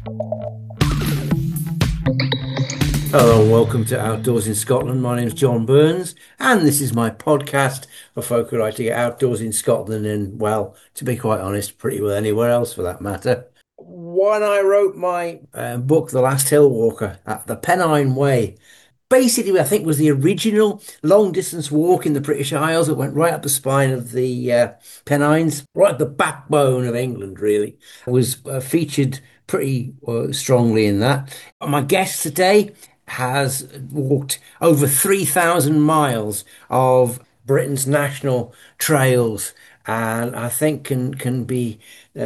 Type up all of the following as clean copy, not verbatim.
Hello and welcome to Outdoors in Scotland. My name's John Burns, and this is my podcast for folk who like to get outdoors in Scotland and, well, to be quite honest, pretty well anywhere else for that matter. When I wrote my book, The Last Hill Walker, at the Pennine Way, basically, I think was the original long distance walk in the British Isles that went right up the spine of the Pennines, right at the backbone of England, really. It was featured pretty strongly in that. My guest today has walked over 3,000 miles of Britain's national trails, and I think can be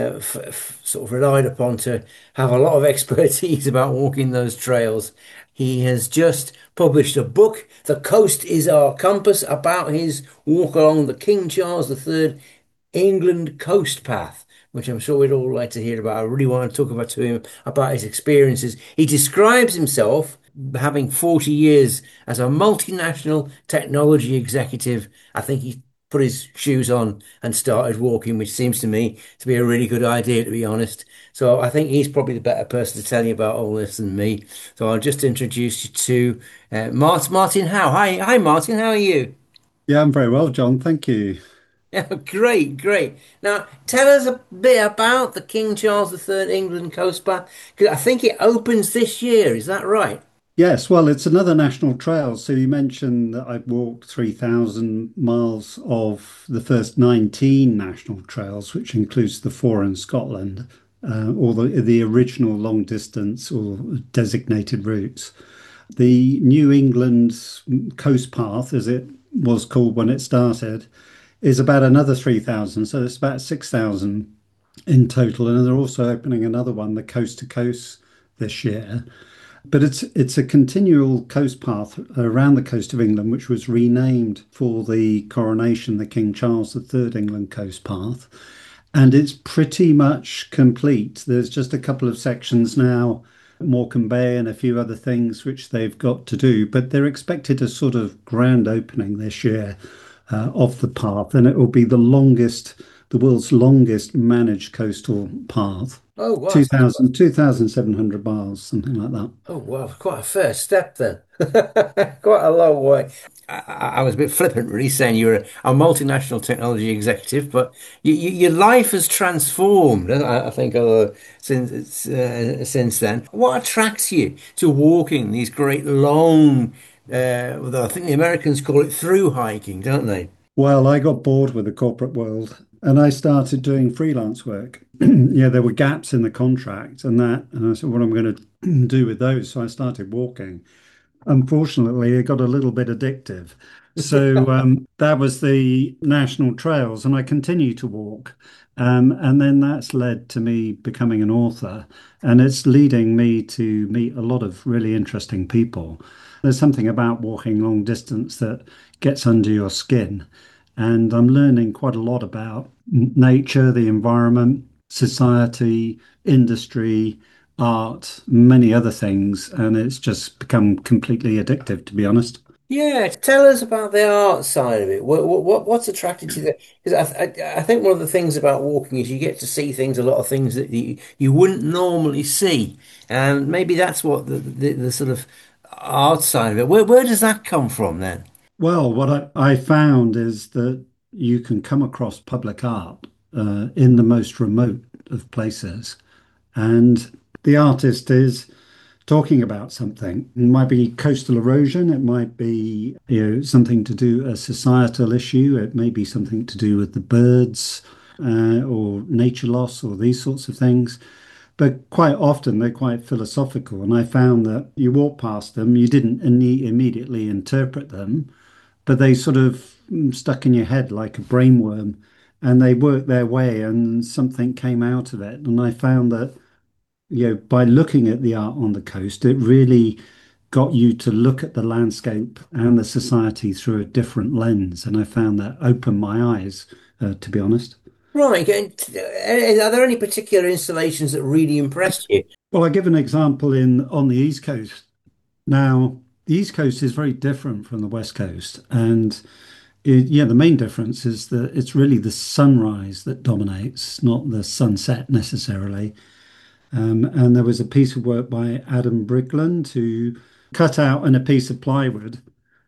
sort of relied upon to have a lot of expertise about walking those trails. He has just published a book, The Coast is Our Compass, about his walk along the King Charles III England Coast Path, which I'm sure we'd all like to hear about. I really want to talk about to him about his experiences. He describes himself having 40 years as a multinational technology executive. I think he put his shoes on and started walking, which seems to me to be a really good idea, to be honest. So I think he's probably the better person to tell you about all this than me. So I'll just introduce you to Martin Howe. Hi, Martin. How are you? Yeah, I'm very well, John. Thank you. Yeah, great, great. Now, tell us a bit about the King Charles III England Coast Path, because I think it opens this year. Is that right? Yes, well, it's another national trail. So you mentioned that I've walked 3,000 miles of the first 19 national trails, which includes the four in Scotland, or the original long distance or designated routes. The New England Coast Path, as it was called when it started, is about another 3,000. So it's about 6,000 in total. And they're also opening another one, the Coast to Coast, this year. But it's a continual coast path around the coast of England, which was renamed for the coronation, the King Charles III England Coast Path. And it's pretty much complete. There's just a couple of sections now, Morecambe Bay and a few other things which they've got to do, but they're expected a sort of grand opening this year of the path, and it will be the world's longest managed coastal path. Oh, wow. 2,700 miles, something like that. Oh, wow. Quite a fair step then. Quite a long way. I was a bit flippant, really, saying you're a multinational technology executive, but your life has transformed, I think, since then. What attracts you to walking these great long, I think the Americans call it through hiking, don't they? Well, I got bored with the corporate world and I started doing freelance work. Yeah, there were gaps in the contract and I said, what am I going to do with those? So I started walking. Unfortunately, it got a little bit addictive. So that was the national trails, and I continue to walk. And then that's led to me becoming an author, and it's leading me to meet a lot of really interesting people. There's something about walking long distance that gets under your skin, and I'm learning quite a lot about nature, the environment, society, industry, art, many other things, and it's just become completely addictive, to be honest. Yeah, tell us about the art side of it. What's attracted to that? Because I think one of the things about walking is you get to see things, a lot of things that you wouldn't normally see, and maybe that's what the sort of art side of it. Where does that come from then? Well, what I found is that you can come across public art in the most remote of places, and the artist is talking about something. It might be coastal erosion, it might be, something to do a societal issue, it may be something to do with the birds or nature loss or these sorts of things. But quite often they're quite philosophical, and I found that you walk past them, you didn't immediately interpret them, but they sort of stuck in your head like a brainworm, and they worked their way, and something came out of it. And I found that by looking at the art on the coast, it really got you to look at the landscape and the society through a different lens. And I found that opened my eyes, to be honest. Right, and are there any particular installations that really impressed you? Well, I give an example in on the East Coast. Now, the East Coast is very different from the West Coast. And yeah, the main difference is that it's really the sunrise that dominates, not the sunset necessarily. And there was a piece of work by Adam Brigland who cut out in a piece of plywood,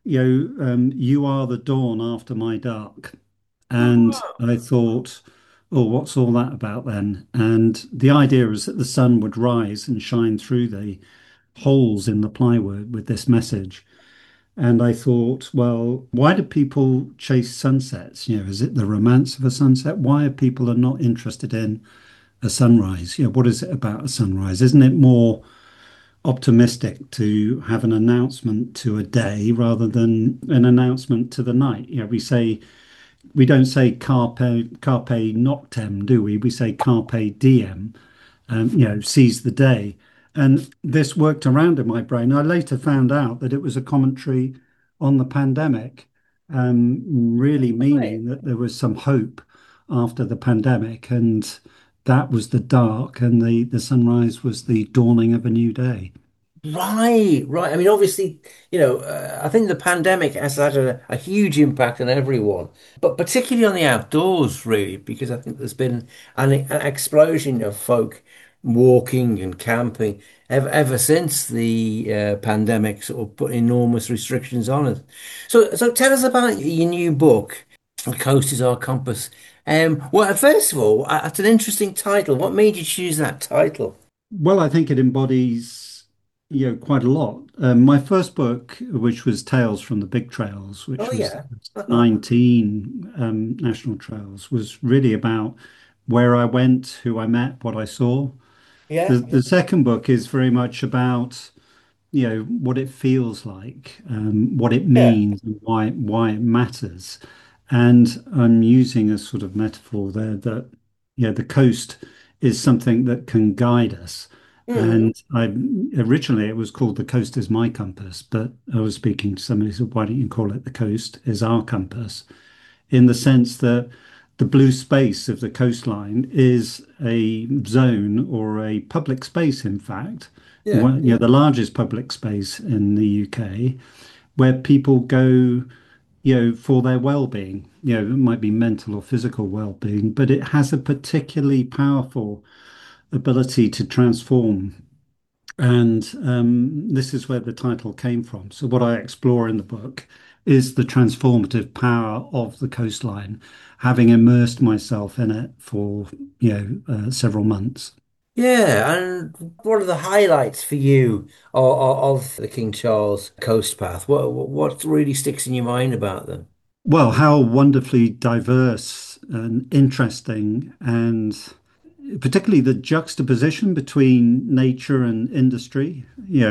you are the dawn after my dark. And Oh, I thought, oh, what's all that about then? And the idea was that the sun would rise and shine through the holes in the plywood with this message. And I thought, well, why do people chase sunsets? Is it the romance of a sunset? Why are people are not interested in a sunrise? What is it about a sunrise? Isn't it more optimistic to have an announcement to a day rather than an announcement to the night? We don't say carpe noctem, do we? We say carpe diem, seize the day. And this worked around in my brain. I later found out that it was a commentary on the pandemic, really right. meaning that there was some hope after the pandemic, and that was the dark, and the sunrise was the dawning of a new day. Right, right. I mean, obviously, I think the pandemic has had a huge impact on everyone, but particularly on the outdoors, really, because I think there's been an explosion of folk walking and camping ever since the pandemic sort of put enormous restrictions on it. So tell us about your new book, The Coast is Our Compass. Well, first of all, it's an interesting title. What made you choose that title? Well, I think it embodies, quite a lot. My first book, which was Tales from the Big Trails, Oh, which was yeah. Uh-huh. 19 national trails, was really about where I went, who I met, what I saw. The, Yeah. the second book is very much about, what it feels like, what it Yeah. means, and why it matters. And I'm using a sort of metaphor there that, the coast is something that can guide us. Mm. And I originally it was called The Coast is My Compass, but I was speaking to somebody who said, why don't you call it The Coast is Our Compass? In the sense that the blue space of the coastline is a zone or a public space, in fact, Yeah. the largest public space in the UK, where people go, for their well-being. It might be mental or physical well-being, but it has a particularly powerful ability to transform. And this is where the title came from. So, what I explore in the book is the transformative power of the coastline, having immersed myself in it for, several months. Yeah. And what are the highlights for you of the King Charles Coast Path? What really sticks in your mind about them? Well, how wonderfully diverse and interesting, and particularly the juxtaposition between nature and industry.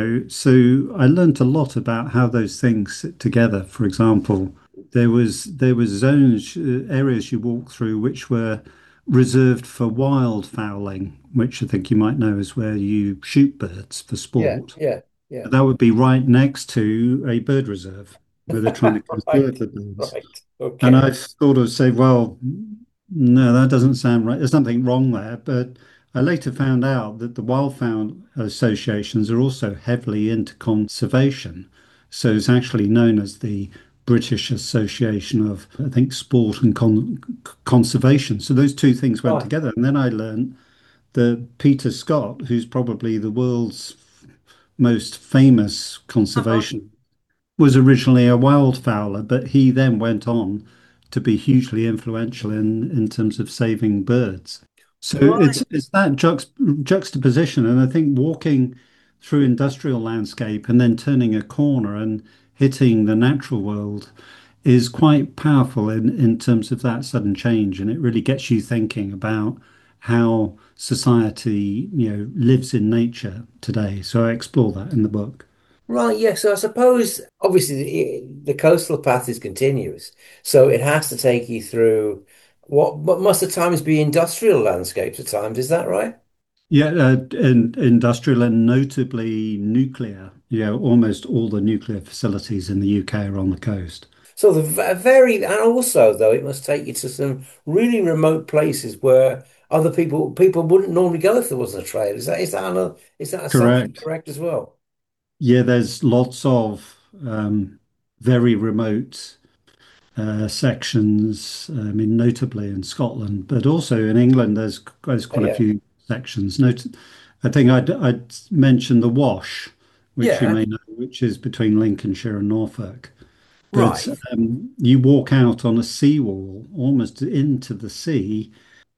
So I learned a lot about how those things sit together. For example, there was zones, areas you walk through which were reserved for wild fowling, which I think you might know is where you shoot birds for Yeah. sport. Yeah. Yeah. That would be right next to a bird reserve where they're trying to conserve Right. the birds. Right. And Okay. I sort of say, well, no, that doesn't sound right. There's something wrong there. But I later found out that the wildfowl associations are also heavily into conservation. So it's actually known as the British Association of, I think, Sport and Conservation. So those two things went Right. together. And then I learned that Peter Scott, who's probably the world's most famous Uh-huh. conservation, was originally a wildfowler, but he then went on to be hugely influential in terms of saving birds. So Right. it's that juxtaposition, and I think walking through industrial landscape and then turning a corner and hitting the natural world is quite powerful in terms of that sudden change, and it really gets you thinking about how society, lives in nature today. So I explore that in the book. Right. Yeah. So I suppose obviously the coastal path is continuous, so it has to take you through what must at times be industrial landscapes at times. Is that right? Yeah, industrial and notably nuclear. Almost all the nuclear facilities in the UK are on the coast. So very, and also though, it must take you to some really remote places where other people wouldn't normally go if there wasn't a trail. Is that assumption Correct. correct as well? Yeah, there's lots of very remote sections. I mean, notably in Scotland, but also in England. There's quite a Yeah. few sections. I think I'd mentioned the Wash, which you Yeah, may know, which is between Lincolnshire and Norfolk. But right. you walk out on a seawall almost into the sea.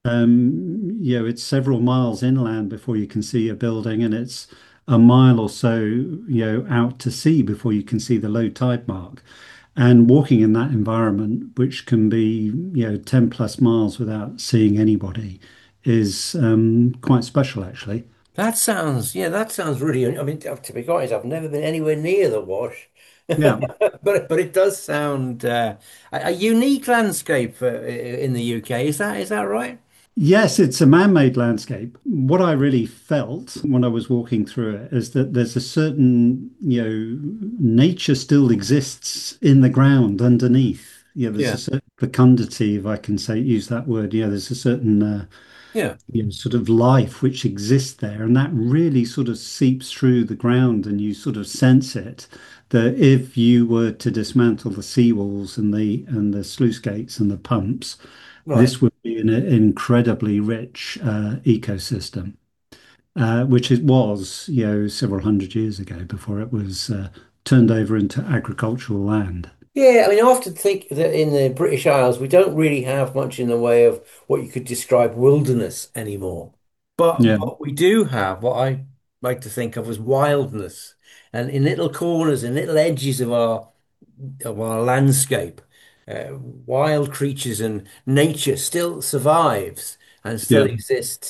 It's several miles inland before you can see a building, and it's a mile or so, out to sea before you can see the low tide mark. And walking in that environment, which can be, 10 plus miles without seeing anybody, is quite special, actually. That sounds really, I mean, to be honest, I've never been anywhere near the Wash. Yeah. But it does sound a unique landscape in the UK. Is that right? Yes, it's a man-made landscape. What I really felt when I was walking through it is that there's a certain, nature still exists in the ground underneath. There's a Yeah. certain fecundity, if I can say, use that word. There's a certain, Yeah. sort of life which exists there, and that really sort of seeps through the ground, and you sort of sense it. That if you were to dismantle the seawalls and the sluice gates and the pumps, Right. this would be an incredibly rich ecosystem, which it was, several hundred years ago before it was turned over into agricultural land. Yeah, I mean, I often think that in the British Isles, we don't really have much in the way of what you could describe wilderness anymore. Yeah, But we do have what I like to think of as wildness. And in little corners and little edges of our landscape, wild creatures and nature still survives and still yeah. exists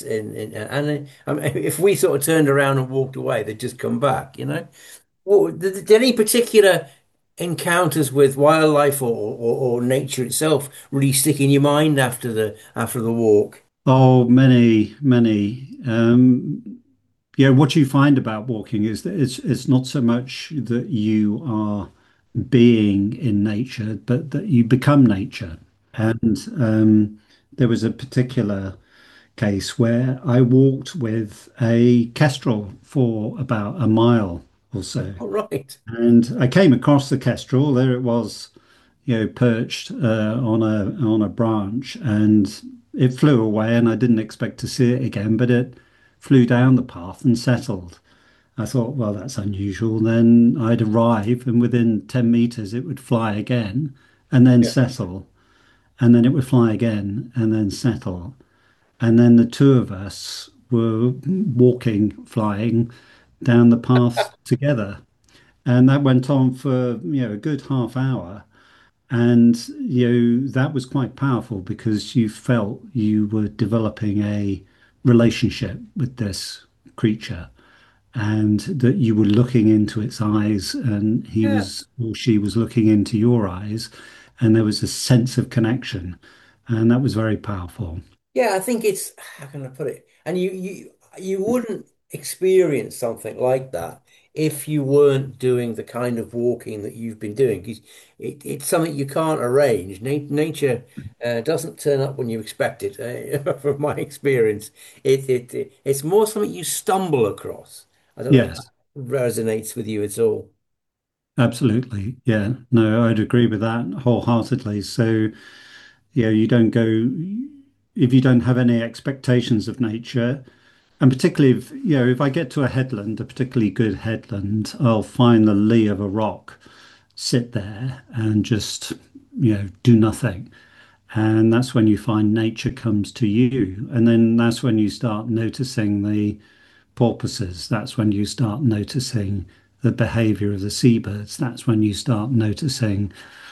I mean, if we sort of turned around and walked away, they'd just come back, you know? Well, did any particular encounters with wildlife or nature itself really stick in your mind after the walk? Oh, many, many. What you find about walking is that it's not so much that you are being in nature, but that you become nature. And there was a particular case where I walked with a kestrel for about a mile or so. All right. And I came across the kestrel. There it was, perched on a branch, and it flew away. And I didn't expect to see it again, but it flew down the path and settled. I thought, well, that's unusual. Then I'd arrive, and within 10 meters, it would fly again and then Yeah. settle, and then it would fly again and then settle. And then the two of us were walking, flying down the path together. And that went on for, a good half hour. And, that was quite powerful because you felt you were developing a relationship with this creature and that you were looking into its eyes and he Yeah. was or she was looking into your eyes. And there was a sense of connection. And that was very powerful. Yeah, I think it's how can I put it? And you wouldn't experience something like that if you weren't doing the kind of walking that you've been doing. 'Cause it's something you can't arrange. Nature doesn't turn up when you expect it. From my experience, it's more something you stumble across. I don't know if that Yes. resonates with you at all. Absolutely. Yeah. No, I'd agree with that wholeheartedly. So, you don't go if you don't have any expectations of nature, and particularly if I get to a headland, a particularly good headland, I'll find the lee of a rock, sit there and just, do nothing. And that's when you find nature comes to you. And then that's when you start noticing the porpoises. That's when you start noticing the behavior of the seabirds. That's when you start noticing,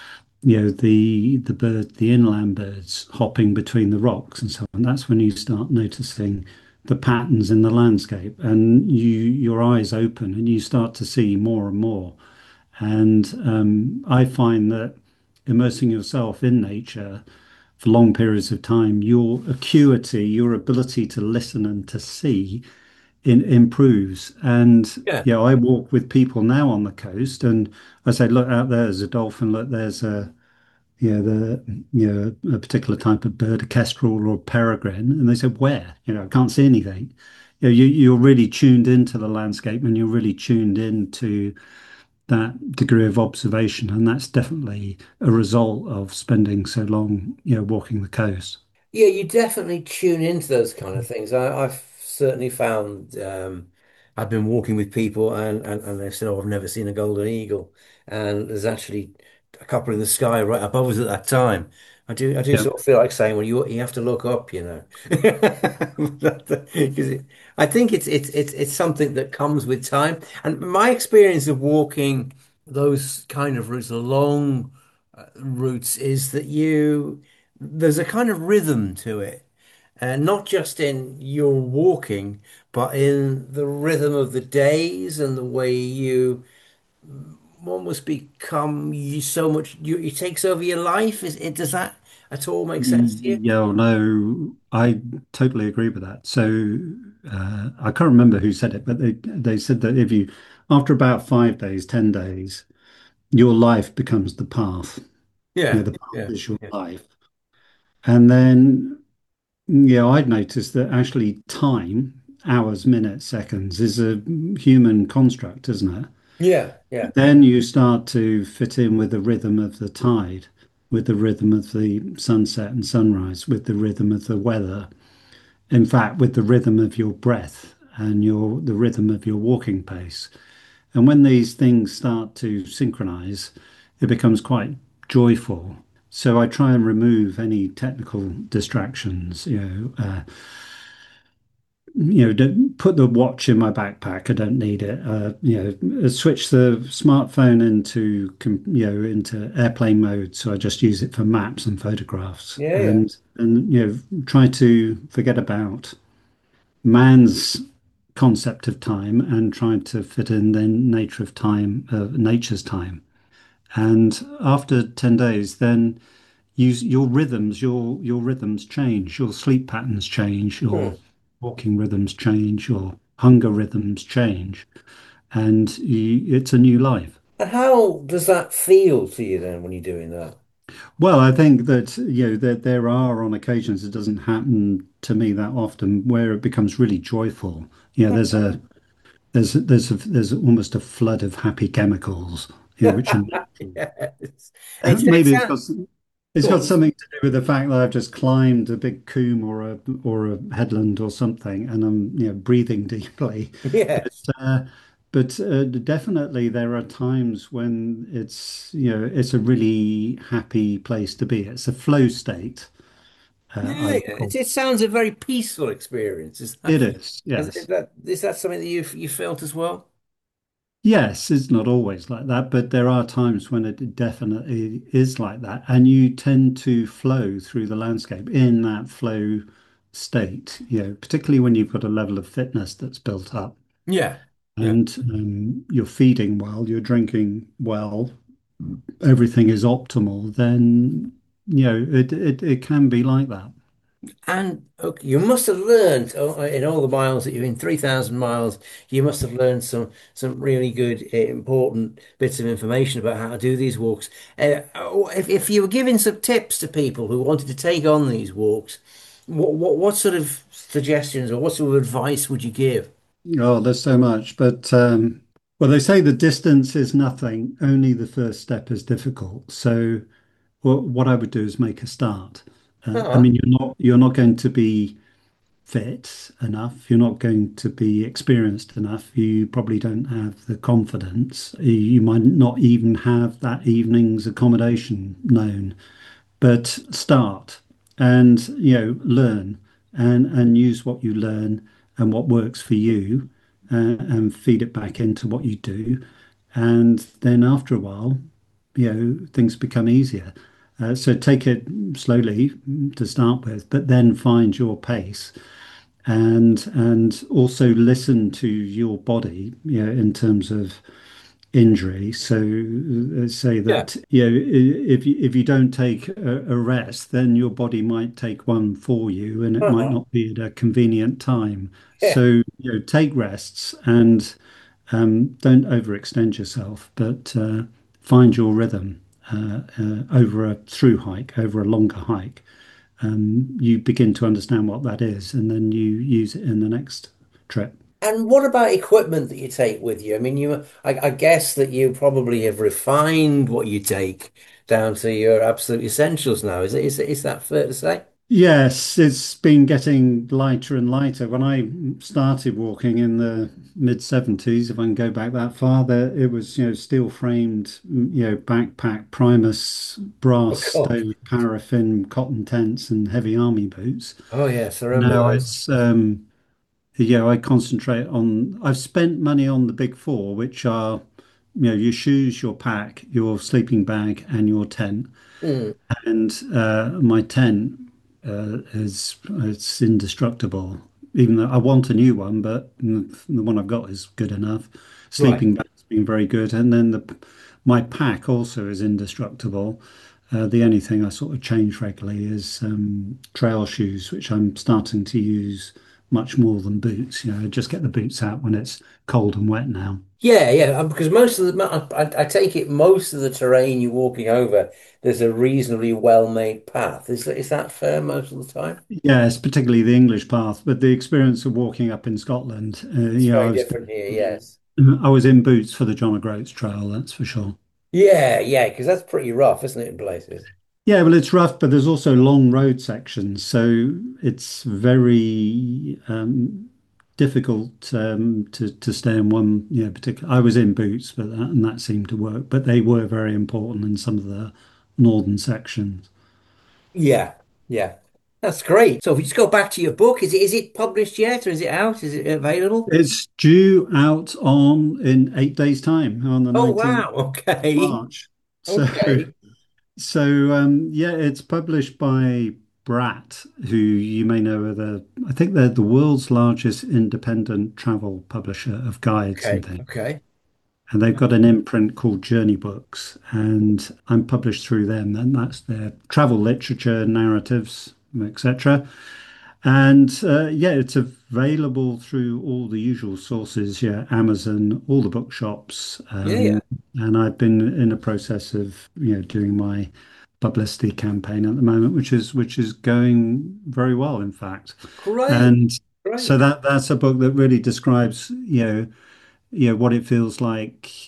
the inland birds hopping between the rocks and so on. That's when you start noticing the patterns in the landscape, and your eyes open and you start to see more and more. And I find that immersing yourself in nature for long periods of time, your acuity, your ability to listen and to see improves. And Yeah. I walk with people now on the coast, and I say, look, out there's a dolphin. Look, there's a particular type of bird, a kestrel or a peregrine, and they said, where? I can't see anything. You're really tuned into the landscape, and you're really tuned into that degree of observation, and that's definitely a result of spending so long, walking the coast. Yeah, you definitely tune into those kind of things. I've certainly found I've been walking with people and they've said, "Oh, I've never seen a golden eagle," and there's actually a couple in the sky right above us at that time. I do Yeah. sort of feel like saying, "Well, you have to look up," you know, because I think it's something that comes with time. And my experience of walking those kind of routes, the long routes, is that there's a kind of rhythm to it. Not just in your walking, but in the rhythm of the days and the way you almost become you so much it takes over your life. Does that at all make sense to you? Yeah, well, no, I totally agree with that. So I can't remember who said it, but they said that if you, after about 5 days, 10 days, your life becomes the path. You know, Yeah, the path yeah, is your yeah. life. And then, yeah, I'd noticed that actually time, hours, minutes, seconds, is a human construct, isn't it? Yeah, yeah. Then you start to fit in with the rhythm of the tide, with the rhythm of the sunset and sunrise, with the rhythm of the weather. In fact, with the rhythm of your breath and the rhythm of your walking pace. And when these things start to synchronize, it becomes quite joyful. So I try and remove any technical distractions, don't put the watch in my backpack. I don't need it. Switch the smartphone into airplane mode. So I just use it for maps and photographs, Yeah, yeah. and try to forget about man's concept of time and try to fit in the nature of time, nature's time. And after 10 days, then use your rhythms, your rhythms change, your sleep patterns change, Hmm. your walking rhythms change, your hunger rhythms change, and it's a new life. And how does that feel to you then when you're doing that? Well, I think that that there are on occasions it doesn't happen to me that often where it becomes really joyful. There's almost a flood of happy chemicals, which are Yes. It maybe sounds it's go got on. something to do with the fact that I've just climbed a big coombe or a headland or something, and I'm breathing deeply. But Yes. uh, but definitely there are times when it's a really happy place to be. It's a flow state, Yeah, I would yeah. call It sounds a very peaceful experience. it. Is, Is yes. that something that you felt as well? Yes, it's not always like that, but there are times when it definitely is like that. And you tend to flow through the landscape in that flow state, particularly when you've got a level of fitness that's built up Yeah. Yeah. and you're feeding well, you're drinking well, everything is optimal, then, it can be like that. And okay, you must have learned in all the miles that you're in, 3,000 miles, you must have learned some really good, important bits of information about how to do these walks. If you were giving some tips to people who wanted to take on these walks, what sort of suggestions or what sort of advice would you give? Oh, there's so much, but well, they say the distance is nothing, only the first step is difficult. So what I would do is make a start. I Ah, mean, you're not going to be fit enough. You're not going to be experienced enough. You probably don't have the confidence. You might not even have that evening's accommodation known. But start and learn and use what you learn and what works for you, and feed it back into what you do. And then after a while, things become easier. So take it slowly to start with, but then find your pace and also listen to your body, in terms of injury. So say yeah. that if you don't take a rest, then your body might take one for you, and it might Uh-huh. not be at a convenient time. Yeah. So take rests and don't overextend yourself, but find your rhythm over a through hike, over a longer hike. You begin to understand what that is, and then you use it in the next trip. And what about equipment that you take with you? I mean, I guess that you probably have refined what you take down to your absolute essentials now. Is that fair to say? Yes, it's been getting lighter and lighter. When I started walking in the mid 70s, if I can go back that far, there it was, steel framed, backpack, Primus, brass, Oh God. stone, paraffin, cotton tents, and heavy army boots. Oh yes, I remember Now those. it's I concentrate on, I've spent money on the big four, which are, your shoes, your pack, your sleeping bag, and your tent. Mm, And my tent is it's indestructible. Even though I want a new one, but the one I've got is good enough. right. Sleeping bag's been very good, and then the my pack also is indestructible. The only thing I sort of change regularly is trail shoes, which I'm starting to use much more than boots. Just get the boots out when it's cold and wet now. Yeah, yeah, because most of the, I take it most of the terrain you're walking over, there's a reasonably well-made path. Is that fair most of the time? Yes, particularly the English path, but the experience of walking up in Scotland, It's very different here, yes. I was in boots for the John O'Groats Trail, that's for sure. Yeah, yeah, because that's pretty rough, isn't it, in places? Yeah, well, it's rough, but there's also long road sections, so it's very difficult to stay in one, particular. I was in boots, and that seemed to work, but they were very important in some of the northern sections. Yeah, yeah. That's great. So if we just go back to your book, is it published yet or is it out? Is it available? It's due out on in 8 days' time, on the Oh 19th wow. of Okay. March. So Okay. yeah, it's published by Brat, who you may know are I think they're the world's largest independent travel publisher of guides and Okay. things. Okay. And they've got an imprint called Journey Books, and I'm published through them, and that's their travel literature, narratives, etc. And yeah, it's available through all the usual sources, yeah, Amazon, all the bookshops. Yeah, yeah. And I've been in a process of, doing my publicity campaign at the moment, which is going very well, in fact. Great. And so Great. that's a book that really describes, what it feels like,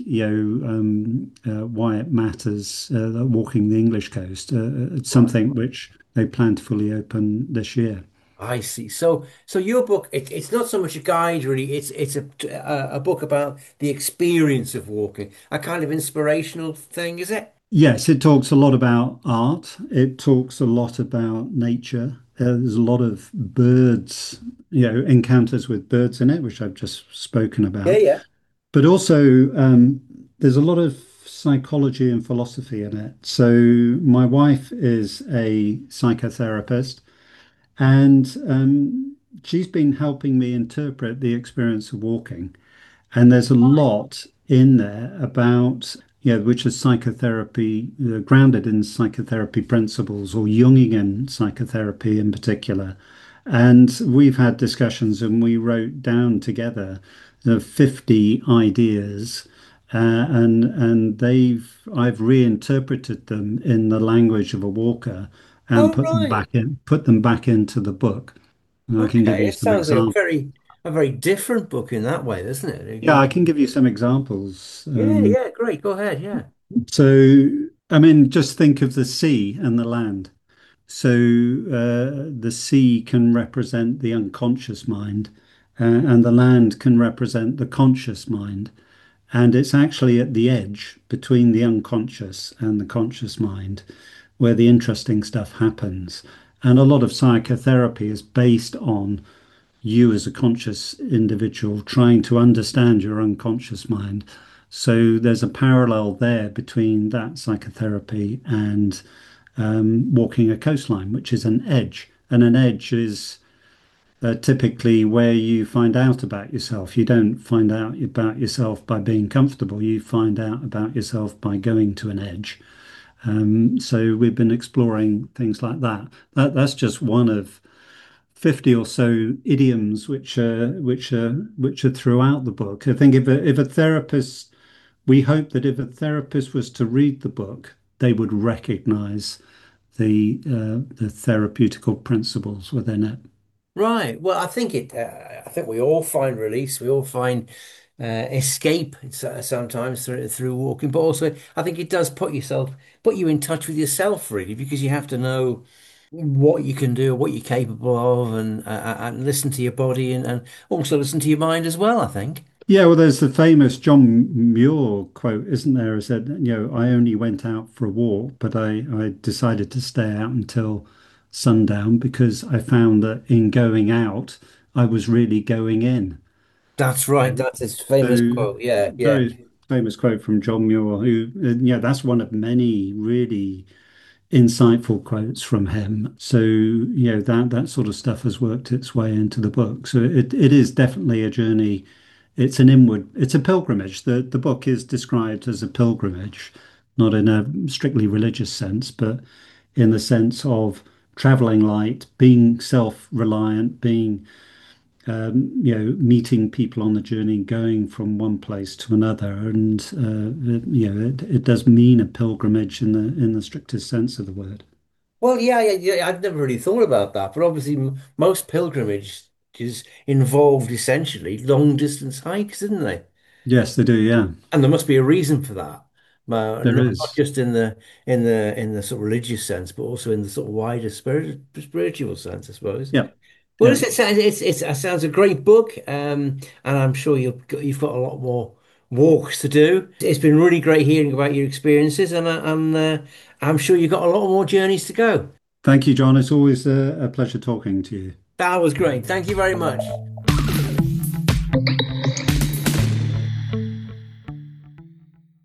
why it matters, walking the English coast. It's Right. something which they plan to fully open this year. I see. So your book, it's not so much a guide, really. It's a book about the experience of walking, a kind of inspirational thing, is it? Yes, it talks a lot about art. It talks a lot about nature. There's a lot of birds, encounters with birds in it, which I've just spoken Yeah, about. yeah. But also, there's a lot of psychology and philosophy in it. So, my wife is a psychotherapist, and she's been helping me interpret the experience of walking. And there's a lot in there about, which is psychotherapy, grounded in psychotherapy principles or Jungian psychotherapy in particular. And we've had discussions and we wrote down together the 50 ideas. And I've reinterpreted them in the language of a walker and Oh, right. put them back into the book. And I can give Okay. you It some sounds like examples. a very different book in that way, doesn't it? Yeah, I can give you some examples. Yeah, yeah, great. Go ahead. Yeah. So, I mean, just think of the sea and the land. So, the sea can represent the unconscious mind, and the land can represent the conscious mind. And it's actually at the edge between the unconscious and the conscious mind where the interesting stuff happens. And a lot of psychotherapy is based on you as a conscious individual trying to understand your unconscious mind. So there's a parallel there between that psychotherapy and walking a coastline, which is an edge. And an edge is typically where you find out about yourself. You don't find out about yourself by being comfortable. You find out about yourself by going to an edge. So we've been exploring things like that. That's just one of 50 or so idioms which are throughout the book. I think if a therapist, we hope that if a therapist was to read the book, they would recognize the therapeutical principles within it. Right. Well, I think I think we all find release. We all find escape sometimes through walking, but also I think it does put you in touch with yourself, really, because you have to know. what you can do, what you're capable of, and listen to your body and also listen to your mind as well, I think. Yeah, well, there's the famous John Muir quote, isn't there? Is that, I only went out for a walk, but I decided to stay out until sundown because I found that in going out, I was really going in. That's right. That's his famous So, quote. Yeah, yeah. very famous quote from John Muir, who, that's one of many really insightful quotes from him. So, that sort of stuff has worked its way into the book. So it is definitely a journey. It's a pilgrimage. The book is described as a pilgrimage, not in a strictly religious sense, but in the sense of traveling light, being self-reliant, being meeting people on the journey, going from one place to another, and it does mean a pilgrimage in the strictest sense of the word. Well, yeah. I've never really thought about that, but obviously most pilgrimages involved essentially long distance hikes, didn't they? Yes, they do. Yeah, And there must be a reason for that. there Not is. just in the sort of religious sense, but also in the sort of wider spiritual sense, I suppose. Yeah, Well, yeah. it sounds a great book, and I'm sure you've got a lot more walks to do. It's been really great hearing about your experiences, and I'm sure you've got a lot more journeys to go. Thank you, John. It's always a pleasure talking to you. That was great. Thank you very much.